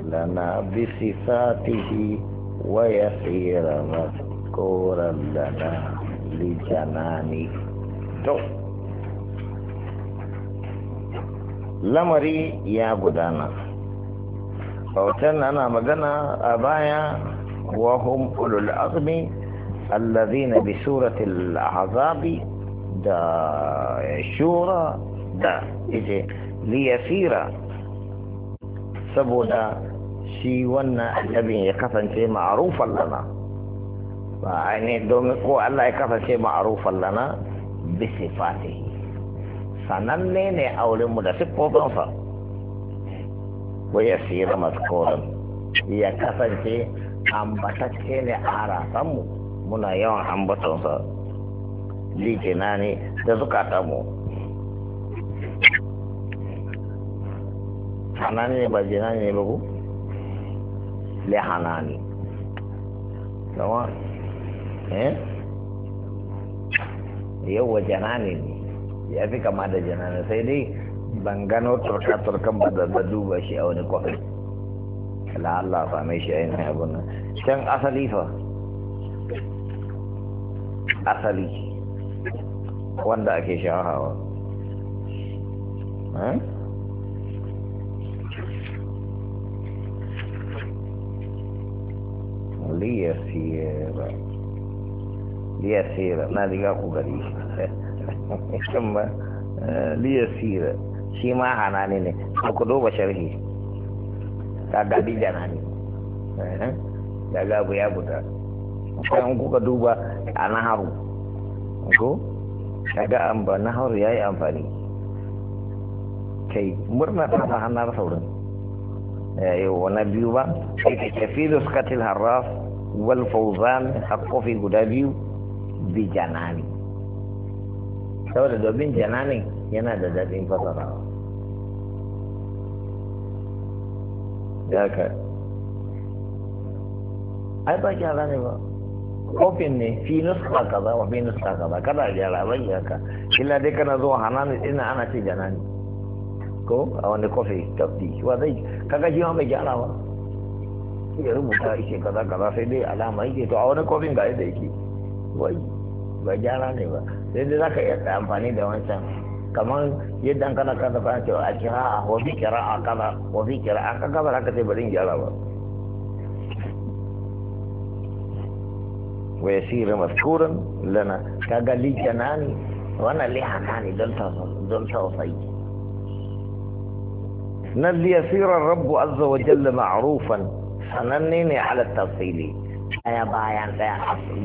لنا بصفاته ويصير مذكورا لنا لجنانه. lamari ya gudana bautan ana magana a baya wa hum ulul azmi alladhina bi surati al-ahzabi da shura da ije liyasira saboda shi wannan annabin ya kasance ma'rufan lana ba ainihin domin ko Allah ya kasance ma'rufan lana bi sifatihi sananne ne a wurinmu da siffofinsa wai ya sira mazkoran ya kasance ambatacce ne a harasanmu muna yawan ambatonsa likina ne da zukatanmu hanani ne ba jinani ne ba ku lihanani sama yawwa janani ne ya fi kama da janana sai dai ban gano turka-turkan ba da duba shi a wani kwafi la Allah same shi a yin abin nan can asali fa asali wanda ake shahawa liyasira na riga ku gari kuma liyasira shi ma hanani ne ku duba sharhi ka gadi janani daga abu ya buta kan kuka duba a naharu ko daga an ba naharu yayi amfani kai murna ta hannar sauran wani biyu ba kafilu skatil harraf wal fawzan haqqi guda biyu bi janani saboda domin jananin yana da daɗin fasarawa ya ka ai ba gyara ne ba kofin ne fi nuska kaza wa fi nuska kaza kada gyara bai yaka illa dai kana zuwa hanani ina ana ce janani ko a wani kofi tafi wa zai kaga shi ma bai gyara ba ya rubuta ishe kaza kaza sai dai alama yake to a wani kofin ga yadda yake wai ba gyara ne ba sai dai zaka iya amfani da wancan kamar yadda an kana kada fara cewa a kira a wafi kira a kaza wafi kira a kaza ba haka sai bari gyara ba wa yasira mazkuran lana kaga lijanani wannan lihanani don tausayi nan liyasira rabbu azza wa jalla ma'rufan sananne ne ala tafsili daya bayan daya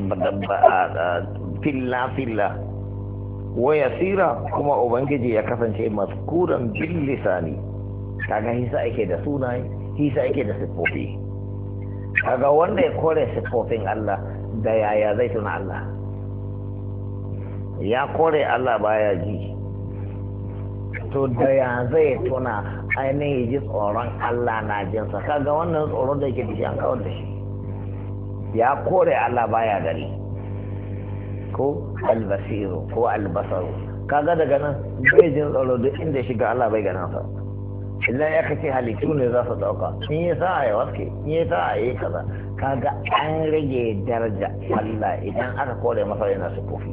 filla wa yasira kuma ubangiji ya kasance mazkuran bil lisani kaga hisa ake da sunaye hisa ake da sifofi kaga wanda ya kore sifofin Allah da yaya zai tuna Allah ya kore Allah baya ji to da ya zai tuna ainihin ji tsoron Allah na jinsa kaga wannan tsoron da yake da shi an kawar da shi ya kore Allah baya gari ko albasiru ko albasaru kaga daga nan bai jin tsoro duk inda shiga Allah bai ganin sa illa ya kace halittu ne za su dauka in ya sa ya waske in ya sa ya kaza kaga an rage daraja Allah idan aka kore masa yana sufofi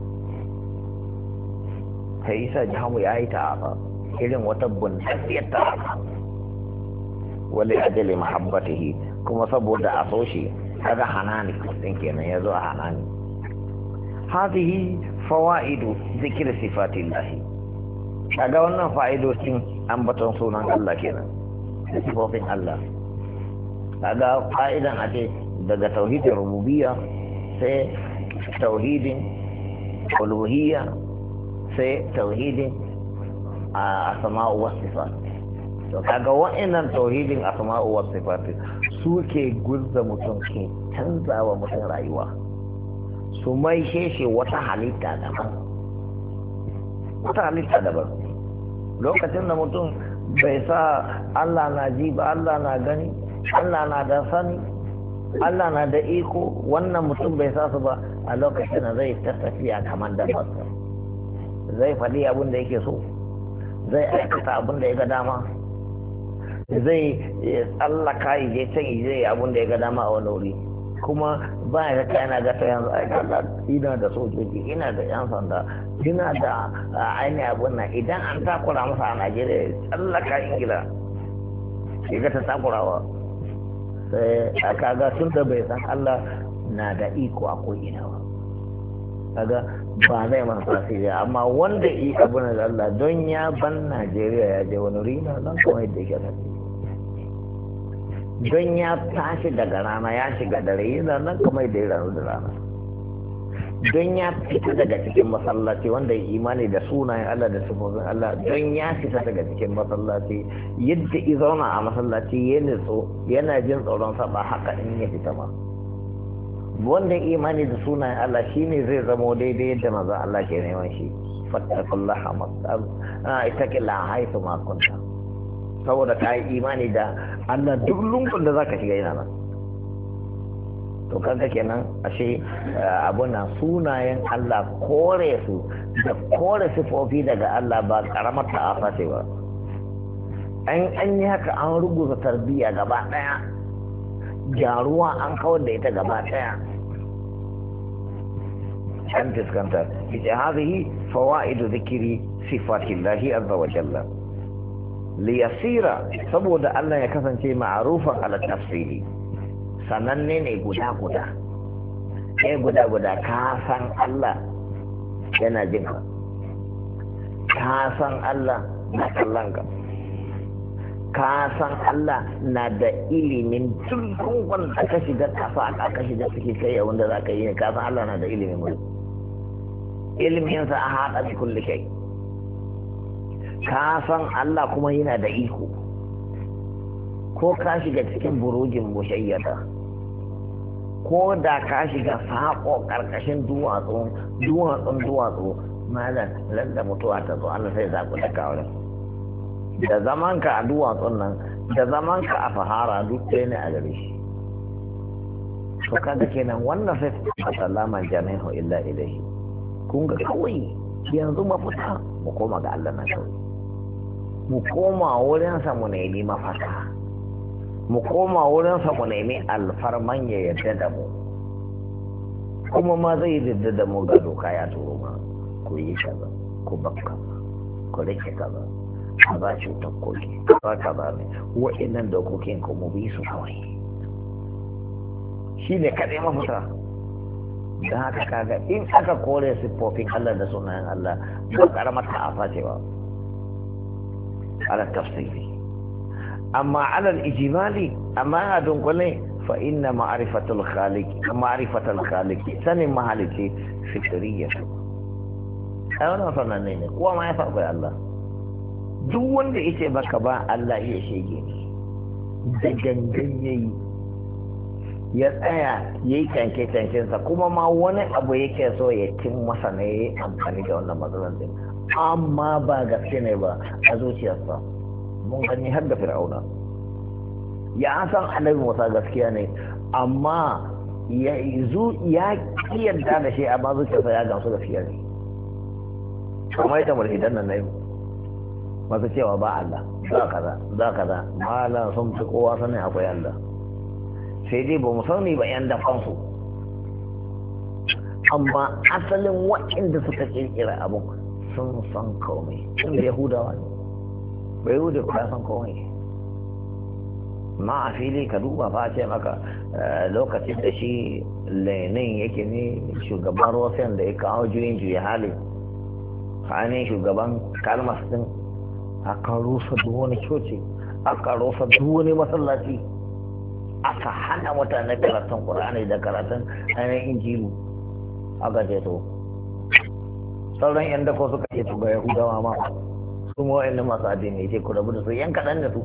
sai isa jahamu ya yi ta irin wata buntasiyar ta wali ajali mahabbatihi kuma saboda a so shi kaga hanani din kenan yazo a hanani hadhihi fawaidu zikr sifatillah kaga wannan fa'idocin ambaton sunan Allah kenan sifofin Allah kaga fa'idan ake daga tauhidin rububiyya sai tauhidin uluhiyya sai tauhidin asma'u was sifat to kaga wa'annan tauhidin asma'u was sifat suke gurza mutum ke canzawa mutum rayuwa su mai sheshe wata halitta daban lokacin da mutum bai sa Allah na ji ba Allah na gani Allah na da sani Allah na da iko wannan mutum bai sa su ba a lokacin da zai tafiya kamar da fasa zai faɗi abin da yake so zai aikata abin da ya ga dama zai tsallaka je can zai abun da ya ga dama a wani wuri kuma ba ya ta yana gata yanzu a kalla ina da sojoji ina da yan sanda ina da ainihin abun nan idan an takura masa a Najeriya tsallaka Ingila ya ga ta takurawa sai a kaga tun da bai san Allah na da iko a ko'ina ba kaga ba zai masa tasiri amma wanda yi abu na Allah don ya ban Najeriya ya je wani rina nan kuma yadda yake tafi don ya tashi daga rana ya shiga dare yana nan kuma yadda ya ranu da rana don ya fita daga cikin masallaci wanda ya imani da sunayen Allah da sifofin Allah don ya fita daga cikin masallaci yadda ya zauna a masallaci ya nutso yana jin tsoron sa ba haka in ya fita ma wanda imani da sunayen Allah shine zai zamo daidai yadda maza Allah ke neman shi fattakullaha masal ittaqillaha haythu ma kunta saboda kai imani da Allah duk lungun da zaka shiga yana nan to kaga kenan ashe abuna sunayen Allah kore su da kore sifofi daga Allah ba karamar ta'afa ce ba an yi haka an ruguza tarbiyya gaba daya gyaruwa an kawar da ita gaba daya an fuskanta ita hadhihi fawaidu dhikri sifatillahi azza wa jalla liyasira saboda Allah ya kasance ma'rufan ala tafsili sananne ne guda ka san Allah yana jin ka san Allah na kallon ka san Allah na da ilimin dukkan wanda ka shiga kafa aka shiga suke kai wanda za ka yi ka san Allah na da ilimin mulki ilimin sa a haɗa da kulli kai ka san Allah kuma yana da iko ko ka shiga cikin burujin mushayyada ko da ka shiga saƙo ƙarƙashin duwatsu malam lalla mutuwa ta zo Allah sai zaku da kawai da zamanka a duwatsun nan da zamanka a fahara duk ɗaya ne a gare shi to kaga kenan wannan sai ta sallama jami'u illa ilaihi kun ga kawai yanzu mafita mu koma ga Allah na kawai mu koma wurinsa mu nemi mafaka mu koma wurinsa mu nemi alfarman ya yarda da mu kuma ma zai yarda da mu ga doka ya turo ma ku yi kaza ku bakka ku rike kaza a ba cutar koki ba kaza ne wa'annan dokokin ku mu bi su kawai shi ne kaɗai mafita don haka kaga in aka kore siffofin Allah da sunayen Allah ba karamar ta'afa ce ba ala tafsiri amma ala ijimali amma a dunkule fa inna ma'rifatul khaliq sanin mahaliki fitriyya ai wannan sanan ne kowa ma ya faɗi Allah duk wanda yace baka ba Allah ya shege da gangan yayi ya tsaya yayi kanke-kankensa kuma ma wani abu yake so ya cin masa ne amfani da wannan matsalar din amma ba gaske ne ba a zuciyarsa mun gani har da fir'auna ya san annabi Musa gaskiya ne amma ya yarda da shi amma zuciyarsa ya gamsu gaskiya ne kamar ita mulhidan nan nayi masu cewa ba Allah za kaza malam sun fi kowa sanin akwai Allah sai dai ba mu sani ba yan dafansu amma asalin waɗanda suka kirkira abu sun san komai sun da yahudawa ne ba yahuda ba san komai ma a fili ka duba fa ce maka lokacin da shi lenin yake ne shugaban rusiyan da ya kawo juyin juya hali hannun shugaban kalmas din aka rusa duk wani coci aka rusa duk wani masallaci aka hana mutane karatun ƙur'ani da karatun ainihin injilu aka ce to sauran yan dako suka ce ga yahudawa ma su ma wa'in masu addini ce ku rabu da su yan kaɗan da su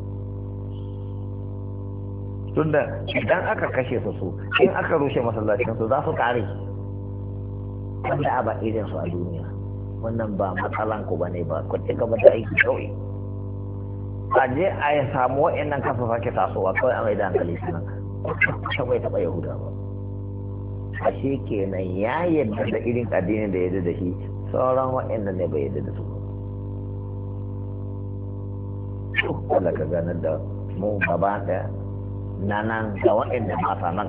tunda idan aka kashe su in aka rushe masallacin su za su kare wanda a ba irin su a duniya wannan ba matsalan ku bane ba ku ci gaba da aiki kawai a je a ya samu wa'annan kasa sake tasowa kawai a mai da hankali suna kawai taɓa yahuda ba ashe kenan ya yadda da irin addinin da ya yadda da shi sauran wa'annan ne bai yadda da su Allah ka ganar da mu gaba da nan ga waɗanda ba sa nan,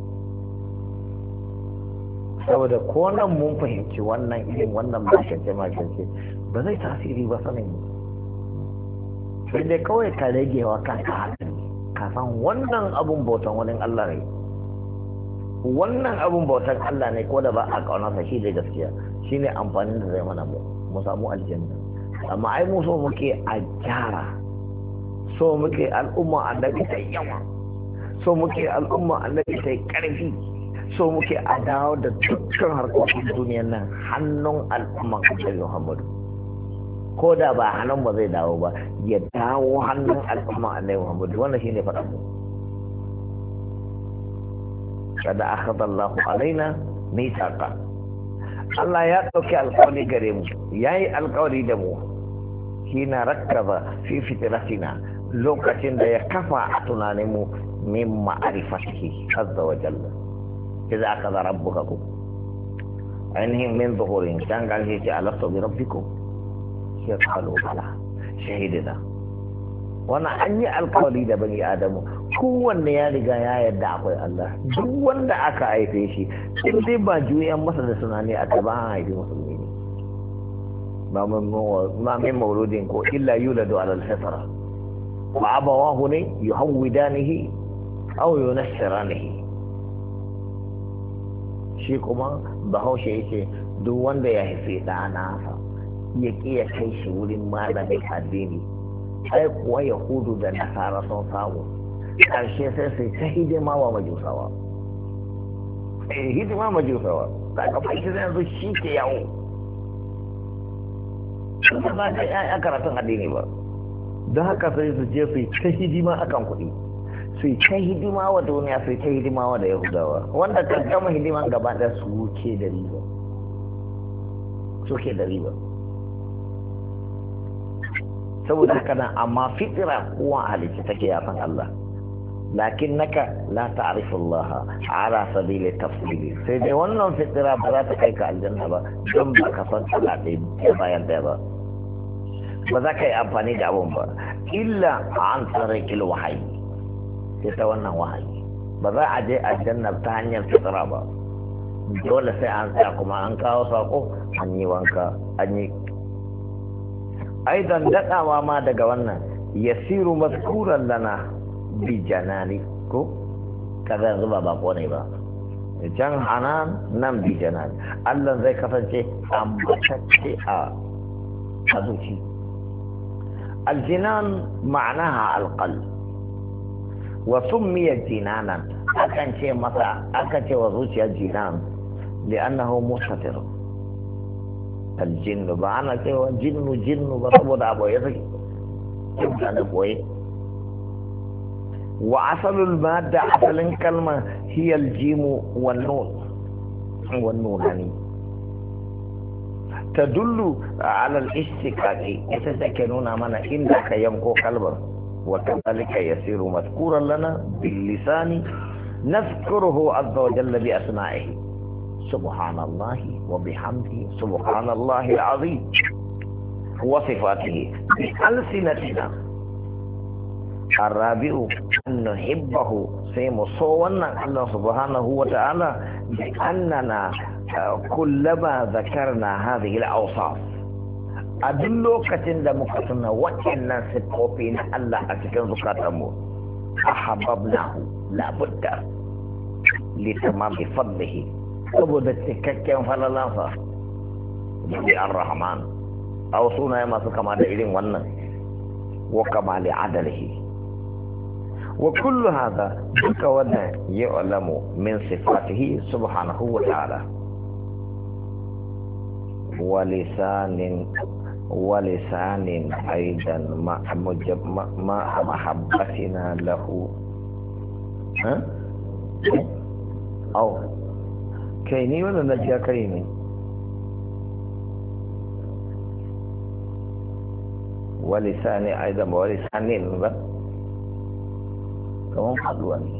saboda ko nan mun fahimci wannan irin wannan makance ba zai tasiri ba sanin mu, sai dai kawai ka rage wa kanka haɗin ka san wannan abun bautan wani Allah ne, wannan abun bautan Allah ne ko da ba a ƙaunarsa shi da gaskiya shi ne amfanin da zai mana mu samu aljanna. Amma ai mu so muke a gyara, so muke al'umma annabi ta yawa, so muke al'umma annabi ta ƙarfi, so muke a dawo da dukkan harkokin duniyar nan hannun al'umman annabi Muhammadu, ko da ba hannun ba zai dawo ba ya dawo hannun al'umman annabi Muhammadu. Wannan shine faɗan mu. Kada akhadha Allahu alaina mithaqa, Allah ya ɗauki alƙawari gare mu, yayi alƙawari da mu hina rakkaba fi fitratina, lokacin da ya kafa a tunanin mu min ma'rifatihi azza wa jalla. Idza akhadha rabbuka ainihin min zuhurin kan ga shi alastu bi rabbikum ya qalu bala shahidina. Wannan an yi alƙawari da bani Adamu, kowanne ya riga ya yarda akwai Allah. Duk wanda aka haife shi in dai ba juyan masa da tunani aka ba an haife musulmi ne, ma min mauludin ko illa yuladu ala al-fitra wa abawahu ne yuhawwidanihi aw yunassiranihi. Shi kuma bahaushe yake duk wanda ya haife ɗana ya ƙi ya kai shi wurin malamin addini, ai kuwa yahudu da nasara sun samu ƙarshe sai sai ta hidima wa majusawa. Hidima majusawa ta kafa shi zai yanzu shi ke yawo, ba za ka yi karatun addini ba, don haka sai su je su yi ta hidima akan kuɗi, su yi ta hidima wa duniya, su yi ta hidima wa da yahudawa, wanda kan gama hidiman gaba da su ke da riba, su ke da riba. Saboda haka nan amma fitira kowa halitta take ya san Allah, lakin naka la ta'rifu Allah ala sabili tafsili, sai dai wannan fitira ba za ta kai ka aljanna ba don ba ka san Allah ɗaya bayan ɗaya ba, ba za ka yi amfani da abun ba illa an tsarikil wahayi, sai ta wannan wahayi. Ba za a je aljanna ta hanyar fitira ba, dole sai an tsaya kuma an kawo sako, an yi wanka, an yi aidan daɗawa ma daga wannan yasiru mazkuran lana bi janani ko kaza yanzu ba bako ne ba, can hanan nan bi janani, Allah zai kasance ambatacce a zuci. Aljinan ma'anaha alqalb wa summiya jinanan, akan ce masa aka ce wa zuciya jinan li'annahu mustatir. Aljinnu ba ana cewa jinnu ba saboda abu ya saki kinta da boye. Wa asalul madda, asalin kalma hiya aljimu wan nunani tadullu ala al-istiqaqi, ita take nuna mana inda ka yanko kalmar. Wa kadhalika yasiru mazkuran lana bil lisani nazkuruhu azza wa jalla bi asma'ihi سبحان الله وبحمده سبحان الله العظيم وصفاته بألسنتنا. الرابع أن نحبه سيمصونا الله سبحانه وتعالى بأننا كلما ذكرنا هذه الأوصاف أدلو كتن دمكتنا وإن ستوفين الله أتكن ذكرتمو أحببناه لابد لتمام فضله saboda cikakken falalansa bi ar-rahman aw sunaye masu kama da irin wannan wa kamali adalihi wa kullu hadha duka wannan ya'lamu min sifatihi subhanahu wa ta'ala wa lisanin aidan ma mahabbatina lahu aw kai ni wannan na jiya kai ne walisani aidan ba walisanin ba kamar faduwa ne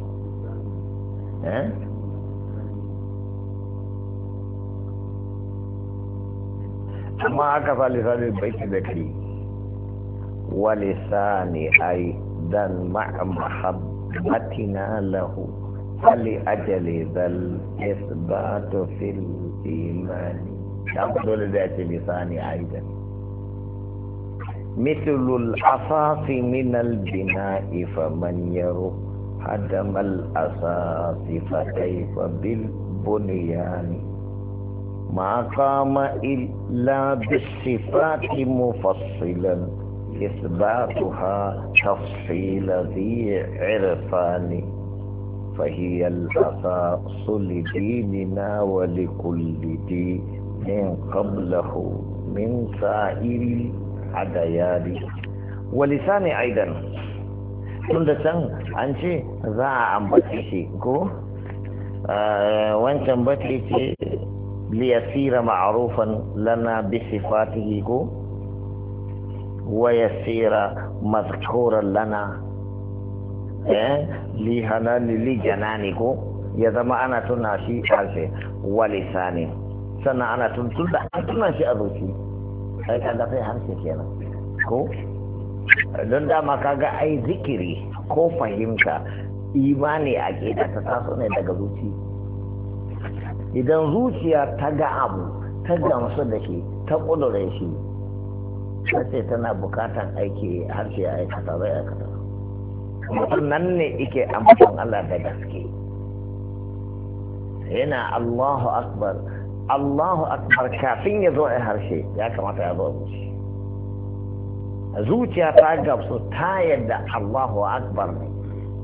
amma aka fa lisanin baiti da kai ولسان أيضا مع محبتنا له فلأجل ذا الإثبات في الإيمان يقول ذات لسان أيضا مثل الأساس من البناء فمن يرى هدم الأساس فكيف بالبنيان ما قام إلا بالصفات مفصلا إثباتها تفصيل ذي عرفان فهي الأساس لديننا ولكل دين قبله من سائر الأديان ولسان أيضا tunda can an ce za a ambace shi ko wancan bace ce liyasira ma'rufan lana bi sifatihi ko wa yasira mazkuran lana li hanani li janani ko ya zama ana tuna shi harshe wa lisani sannan ana tunda an tuna shi a zuci sai kaga sai harshe kenan ko don dama kaga ai zikiri ko fahimta imani a ƙeda ta taso ne daga zuci idan zuciya ta ga abu ta gamsu da shi ta ƙudure shi sai tana bukatan aiki harshe ya aikata zai aikata mutum nan ne ike amfan Allah da gaske yana Allahu akbar kafin ya zo a harshe ya kamata ya zo zuci zuciya ta gamsu ta yadda Allahu akbar ne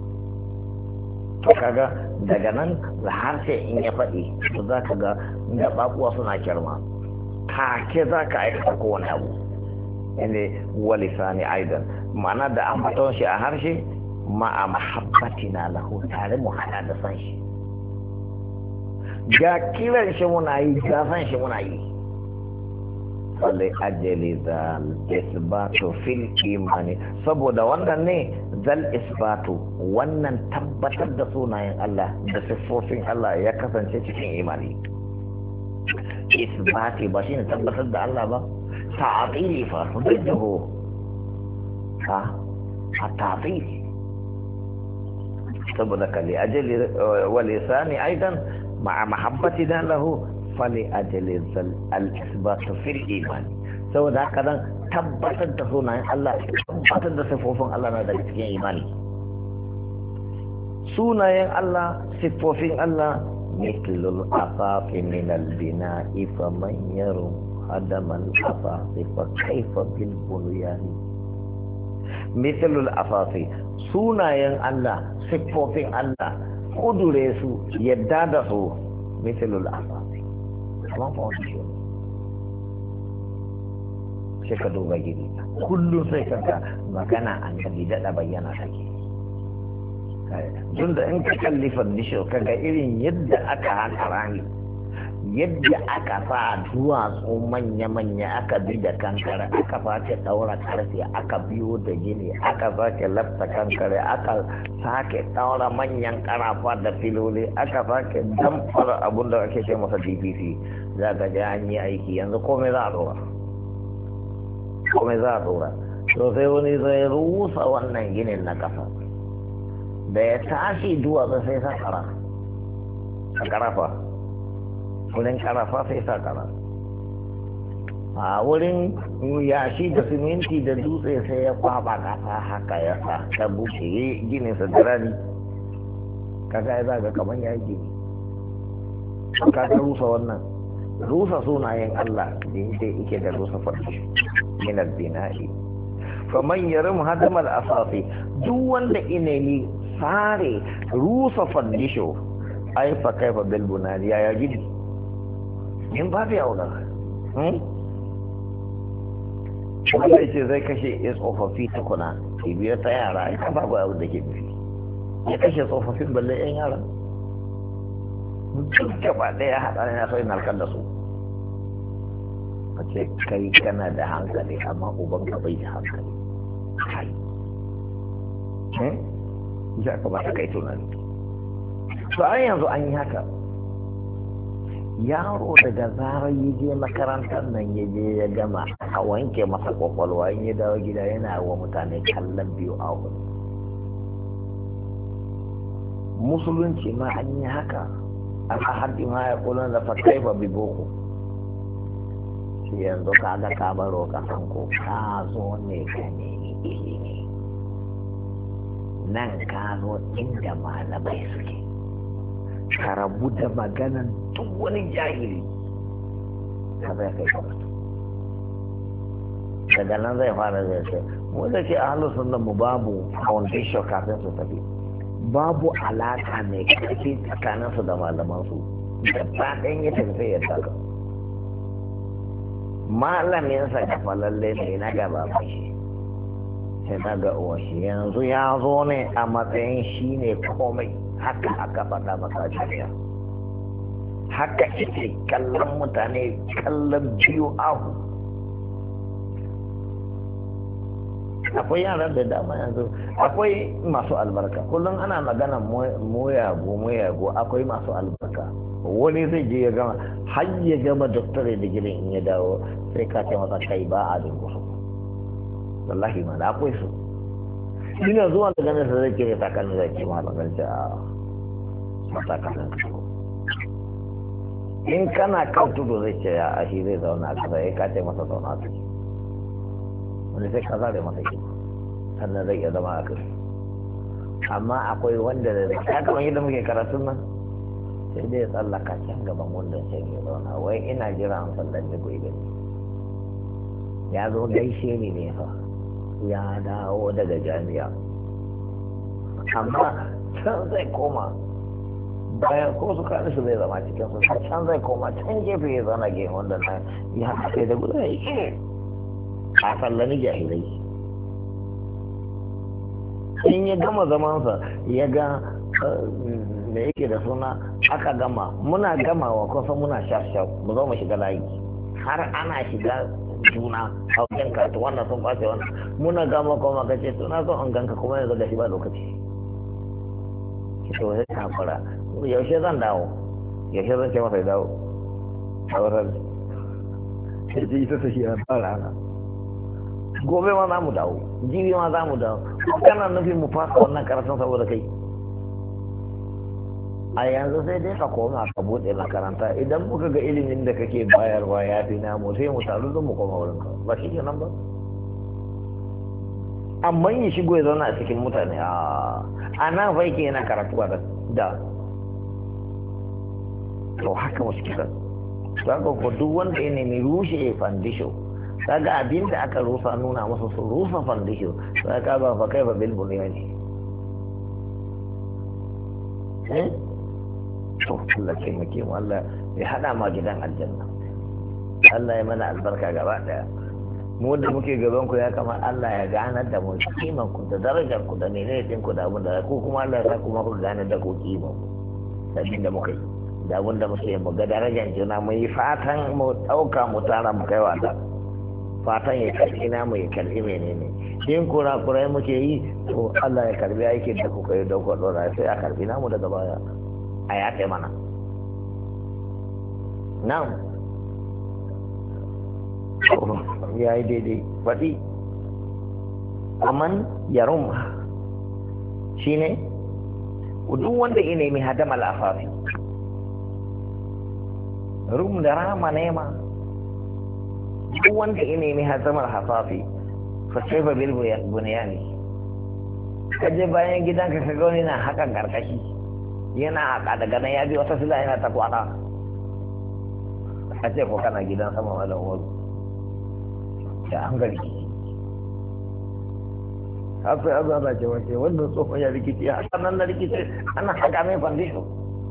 to kaga daga nan da harshe in ya faɗi to za ka ga da bakuwa suna kirma take za ka aikata kowane abu inda walisani aidan ma'ana da an fata shi a harshe ma'a mahabbatina lahu tare mu hada da san shi ga kiran shi muna yi ga san shi muna yi فلأجل ذا الإثبات في الإيمان saboda wannan ne zal isbatu wannan tabbatar da sunayen Allah da siffofin Allah ya kasance cikin imani isbati ba shine tabbatar da Allah ba ta'atili fa hujjahu ha ta'atili saboda kali ajali wa lisani aidan ma'a mahabbatina lahu فلأجل الإثبات في الإيمان سوى ذاك tabbatar da sunayen Allah tabbatar da siffofin Allah na daga cikin imani sunayen Allah siffofin Allah mislul asafi min al-bina'i faman yarum hadama al-asafi fa kaifa bil bunyan mislul asafi sunayen Allah siffofin Allah kudure su yadda da su mislul asafi kamar foundation sai ka duba gini kullum sai kanka magana an gabi daɗa bayyana take tun da in ka kalli foundation kaga irin yadda aka haka rani yadda aka sa duwatsu manya-manya aka bi da kankare aka sake ɗaura karfe aka biyo da gini aka sake lafta kankare aka sake ɗaura manyan karafa da filoli aka sake damfara abun da ake ce masa dpc za ka ji an yi aiki yanzu komai za a ɗora to sai wani zai rusa wannan ginin na ƙasa da ya tashi duwatsu sai sa karafa wurin karafa sai sa kara a wurin yashi da siminti da dutse sai ya kwaba kasa haka ya sa ta buke ginin sa dirani kaga ya zaga kamar ya yi gini kaga rusa wannan rusa sunayen Allah da yake da rusa farko min al-bina'i faman yarum hadamal asasi duk wanda ineni sare rusa fadisho ai fa kaifa bil bunani ya gidi in ba ya wala wanda ce zai kashe ya tsofaffi tukuna biyar ta yara ya ba ba da ke nufi ya kashe tsofaffin balle yan yara duk gaba ɗaya haɗa ne na so yin halkar da su a ce kai kana da hankali amma uban ka bai da hankali kai ya kamata kai tunani to an yanzu an yi haka yaro daga zarar ya je makarantar nan ya je ya gama a wanke masa kwakwalwa in ya dawo gida yana wa mutane kallon biyu a hudu. Musulunci ma an yi haka a haddi ma ya kula da fakai ba bi boko shi yanzu ka ga ka baro kasan ko ka zo ne ka nemi ilimi nan ka zo inda malamai suke ka rabu da maganan duk wani jahili ka zai kai karatu daga nan zai fara zai ce mu da ke ahalu sunan mu babu foundation kafin su tafi babu alaka mai ƙarfi tsakaninsu da malamansu da faɗin ya tafi sai ya taka malaminsa da falalle ne na gaba mai sai na ga uwa shi yanzu ya zo ne a matsayin shi ne komai haka aka faɗa masa jami'a haka ake kallon mutane kallon biyu ahu. Akwai yaran da dama yanzu akwai masu albarka kullum ana magana moyago akwai masu albarka wani zai je ya gama har ya gama doktore da gidan in ya dawo sai ka ce masa kai ba a dungusu wallahi ma da akwai su ina zuwa da ganin sa zai kire takalmi zai ce ma bangarci a matakalin su in kana kan tudu zai ce ya ashi zai zauna a kasa ya kace masa zauna a ciki wani sai ka zare masa ke sannan zai iya zama a kai amma akwai wanda da ya kamar yadda muke karatun nan sai dai ya tsallaka can gaban wanda sai ya zauna wai ina jira an sallar da gobe ya zo gaishe ni ne fa ya dawo daga jami'a amma can zai koma bayan ko su kani su zai zama cikin su can zai koma can gefe ya zauna gefe wanda na ya haɗa sai da guda ya a sallani jahilai in ya gama zamansa ya ga da yake da suna aka gama muna gamawa kusa muna shaf mu zo mu shiga layi har ana shiga juna a wajen karatu wannan sun ɓace wannan muna gama kuma ka ce suna so an ganka kuma yanzu da shi ba lokaci to sai ka fara yaushe zan dawo yaushe zan ce masa ya dawo a wurin sai ji ita ta shi a fara ana gobe ma za mu dawo jibi ma za mu dawo kana nufin mu fasa wannan karatun saboda kai a yanzu sai dai ka koma ka buɗe makaranta idan muka ga ilimin da kake bayarwa ya fi namu sai mu taru don mu koma wurin ka ba shi ke nan ba amma yi shigo ya zauna a cikin mutane a nan fa yake yana karatu da to haka muskilan za ka ko duk wanda ya nemi rushe foundation kaga abin da aka rusa nuna masa su rusa foundation sai ka ba fa kai ba bil bunyani to Allah ke muke mu Allah ya hada ma gidan aljanna Allah ya mana albarka gaba daya mu da muke gaban ku ya kamar Allah ya ganar da mu kiman ku da darajar ku da menene din ku da abin da ku kuma Allah ya sa kuma ku ganar da ku kiman sabin da muke da abin da muke mu ga darajar juna mu yi fatan mu dauka mu tara mu kai wa Allah fatan ya karbi na mu ya karbi menene in kura-kurai muke yi to Allah ya karbi aikin da kuka yi dauka dora sai a karbi namu daga baya a ya kai mana nan ya yi daidai faɗi aman yarum shi ne duk wanda ya nemi hadama al'afafi rum da rama nema duk wanda ya nemi hadama al'afafi fasaifa bil buniyani kaje bayan gidanka ka ga wani na hakan karkashi yana haka daga nan ya bi wata sila yana ta kwana a ce ko kana gidan sama malam umaru da an gari akwai azaba ce wace wannan tsohon ya rikici a nan na rikici ana haka mai fandisho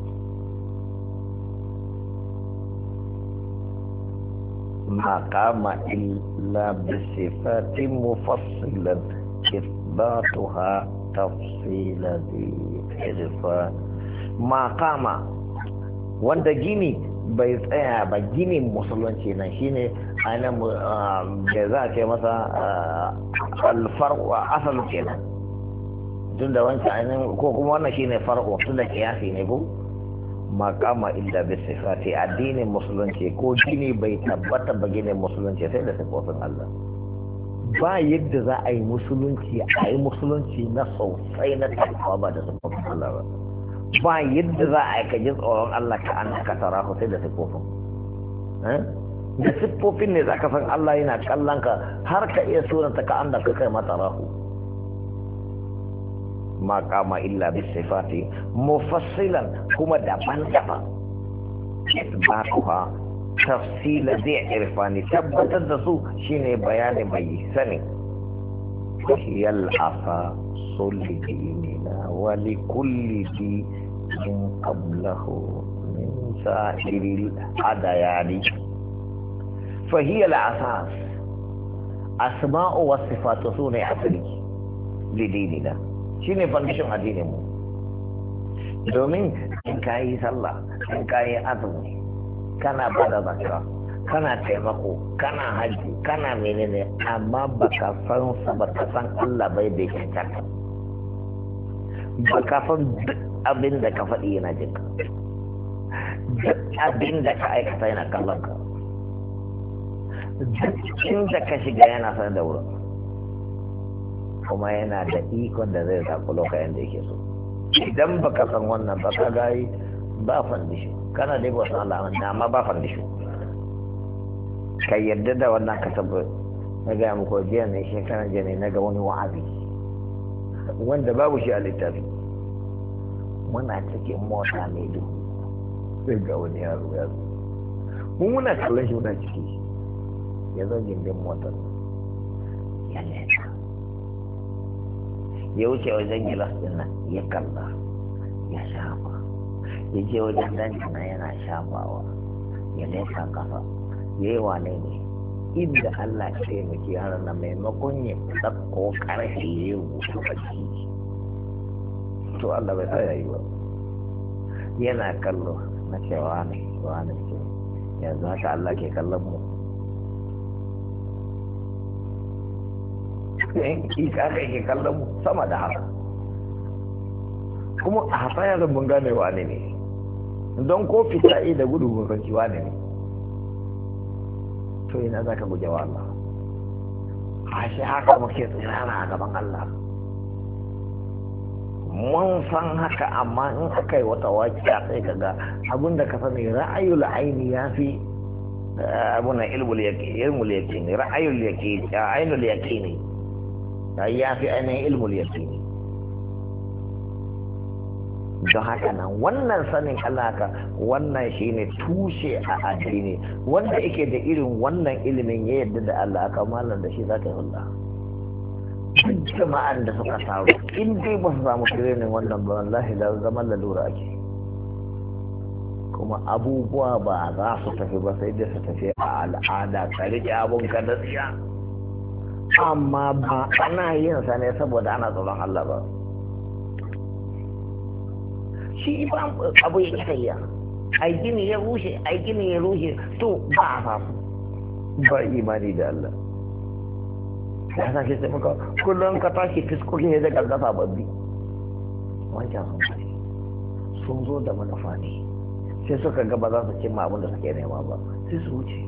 ما قام إلا بصفات مفصلة إثباتها تفصيل ذي حرفان ما قام wanda gini bai tsaya ba ginin musulunci nan shine ainihin da za a ce masa alfarwa asalu kenan tun da wancan ainihin ko kuma wannan shine farko tun da kiyasi ne ko makama illa bi sifati addinin musulunci ko dini bai tabbata ba ginin musulunci sai da sifofin Allah. Ba yadda za a yi musulunci na sosai na takwa ba da sifofin Allah ba. Ba yadda za a yi ka ji tsoron Allah ka an ka tara sai da sifofin. Da siffofin ne za ka san Allah yana kallon ka har ka iya sunanta ka an da ka kai mata rahu. Ma kama illa bi sifati mufassilan kuma daban-daban. Isbatuha tafsila zai irfani tabbatar da su shine bayani mai sani. Hiyal afa sulli dinina wa li kulli din qablahu min sa'iril adayani. فهي الأساس أسماء والصفات سوني أصلي لديننا شيني فانديشن أدينمو دومين إن كاي صلى إن كاي أذن كان بعد ذكر كان تيمكو كان حج كان منين أما بكا فان سبت فان الله بيدك كتك بكا فان أبين دك فدينا جك أبين دك أيكتاينا كلامك inda ka shiga yana sanar da wurin kuma yana da ikon da zai zakulo ka yadda yake so. Idan baka san wannan ba ka gayi ba fandisho kana dai ba san Allah amma ba fandisho ka yarda da wannan ka tabbata. Na gaya muku jiya ne shekaran jiya ne na ga wani wa'azi wanda babu shi a littafi. Muna cikin mota mai duhu sai ga wani yaro ya zo muna kallon shi muna ciki ya zo gindin motar ya leta ya wuce wajen gilas din nan ya kalla ya shafa ya je wajen danjina yana shafawa ya leta kafa ya yi wane ne inda Allah ya taimaki yaran nan maimakon ya ɗauko ƙarfe ya yi rubutu a ciki to Allah bai sa ya yi ba yana kallo na cewa ne ce yanzu haka Allah ke kallon mu ka ke kallon mu sama da haka kuma a hasaya zan mun gane wane ne don ko fita da gudu mun sanci wane ne to ina za ka guje wa Allah a shi haka muke tsirana a gaban Allah mun san haka amma in aka yi wata wakiya sai ka ga abinda ka sani ra'ayul aini ya fi abuna ilmul yaqini ra'ayul yaqini ainul yaqini ya fi ainihin ilmul yaqini. Don haka nan wannan sanin Allah ka wannan shine tushe a addini wanda yake da irin wannan ilimin ya yarda da Allah aka malar da shi zaka yi Allah. Jama'an da suka taru in dai ba su samu training wannan ba wallahi da zaman lalura ake. Kuma abubuwa ba za su tafi ba sai dai su tafi a al'ada ka rike abun ka da tsiya. Amma ba ana yin sa ne saboda ana tsoron Allah ba. Shi ba abu ya kaiya ai gini ya rushe to ba a samu ba imani da Allah. Ya sa ke sai maka kullum ka tashi fiskoki ne da gargasa babbi wancan sun zo da manufa ne sai suka ga ba za su cimma abin da suke nema ba sai su wuce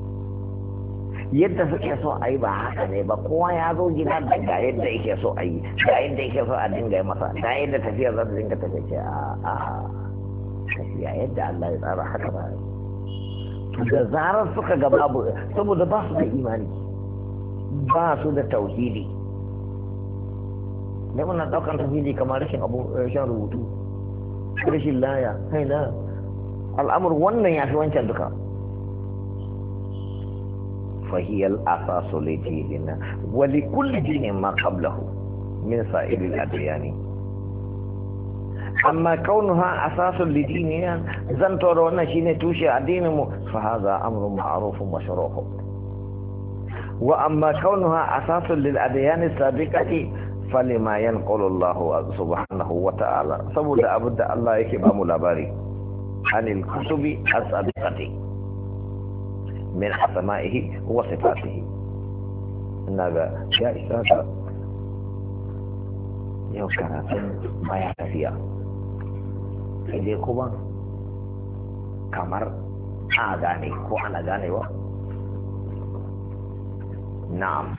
yadda suke so a yi ba haka ne ba kowa ya zo gida da ga yadda yake so a yi ga yadda yake so a dinga yi masa ga yadda tafiya za ta dinga tafiya ce a tafiya yadda Allah ya tsara haka ba da zarar suka ga babu saboda ba su da imani ba su da tauhidi ne muna daukan tauhidi kamar rashin shan rubutu rashin laya haina al'amur wannan ya fi wancan duka فهي الأساس لديننا ولكل دين ما قبله من سائر الأديان. أما كونها أساس لديننا زنتورنا شين توشي الدين فهذا أمر معروف مشروع. وأما كونها أساس للأديان السابقة فلما ينقل الله سبحانه وتعالى سبب أبدا الله يكبر ملاباري عن الكتب السابقة من أسمائه وصفاته. إنها يا إسحاق يو كانت ما يحتفيا إذا كما kamar a gane ko ana ganewa na'am